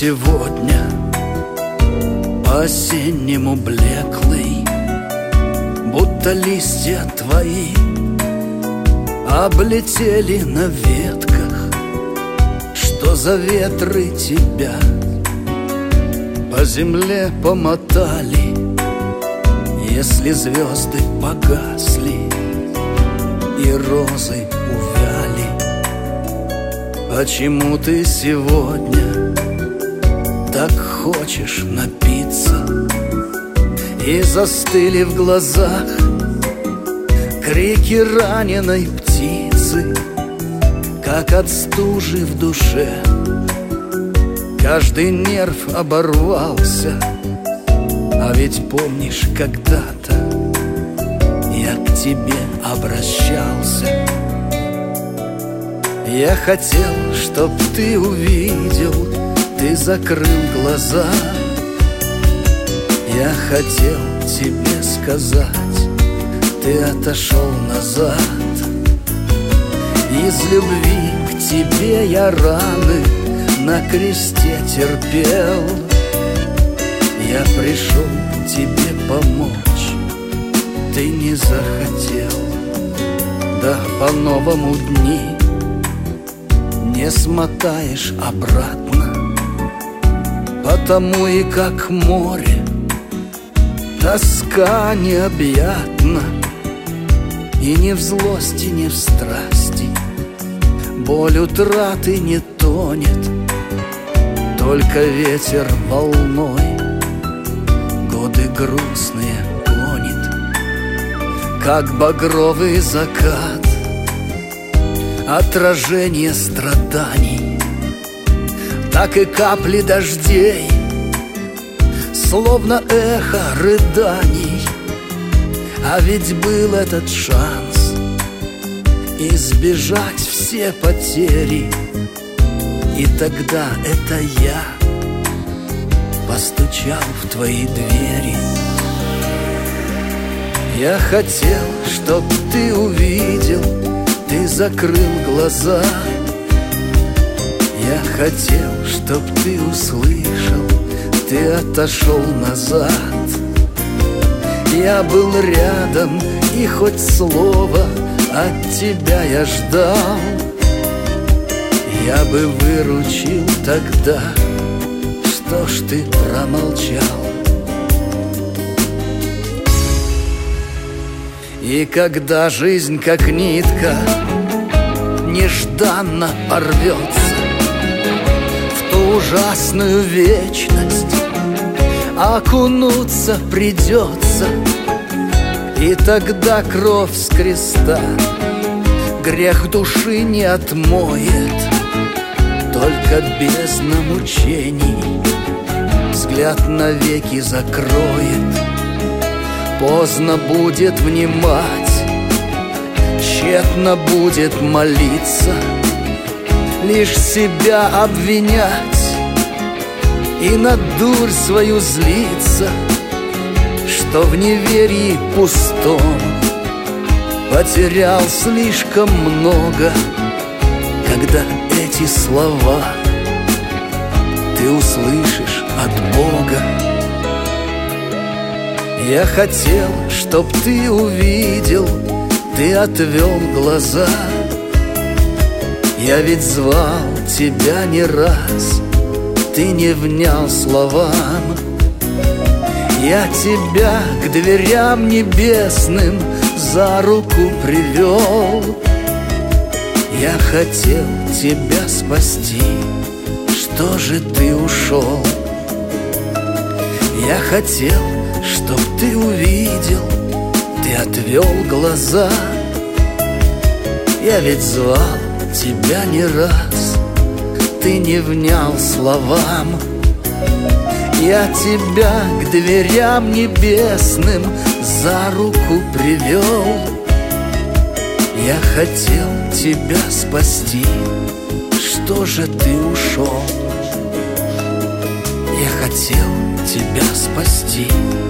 сегодня по-осеннему блеклый, будто листья твои облетели на ветках. Что за ветры тебя по земле помотали, если звезды погасли и розы увяли? Почему ты сегодня так хочешь напиться, и застыли в глазах крики раненой птицы, как от стужи в душе? Каждый нерв оборвался, а ведь помнишь, когда-то я к тебе обращался. Я хотел, чтоб ты увидел, ты закрыл глаза. Я хотел тебе сказать, ты отошел назад. Из любви к тебе я раны на кресте терпел. Я пришел тебе помочь, ты не захотел. Да по-новому дни не смотаешь обратно, потому и как море тоска необъятна. И не в злости, не в страсти боль утраты не тонет, только ветер волной годы грустные гонит. Как багровый закат, отражение страданий, так и капли дождей, словно эхо рыданий. А ведь был этот шанс избежать все потери, и тогда это я постучал в твои двери. Я хотел, чтоб ты увидел, ты закрыл глаза. Я хотел, чтоб ты услышал, ты отошел назад. Я был рядом, и хоть слово от тебя я ждал. Я бы выручил тогда, что ж ты промолчал? И когда жизнь, как нитка, нежданно порвется в ту ужасную вечность, окунуться придется, и тогда кровь с креста грех души не отмоет, только бездна мучений взгляд навеки закроет. Поздно будет внимать, тщетно будет молиться, лишь себя обвинять и на дурь свою злиться, что в неверии пустом потерял слишком много, когда эти слова ты услышишь от Бога. Я хотел, чтоб ты увидел, ты отвел глаза. Я ведь звал тебя не раз, ты не внял словам. Я тебя к дверям небесным за руку привел. Я хотел тебя спасти, что же ты ушел? Я хотел, чтоб ты увидел, ты отвел глаза. Я ведь звал тебя не раз, ты не внял словам. Я тебя к дверям небесным за руку привел. Я хотел тебя спасти, что же ты ушел? Я хотел тебя спасти.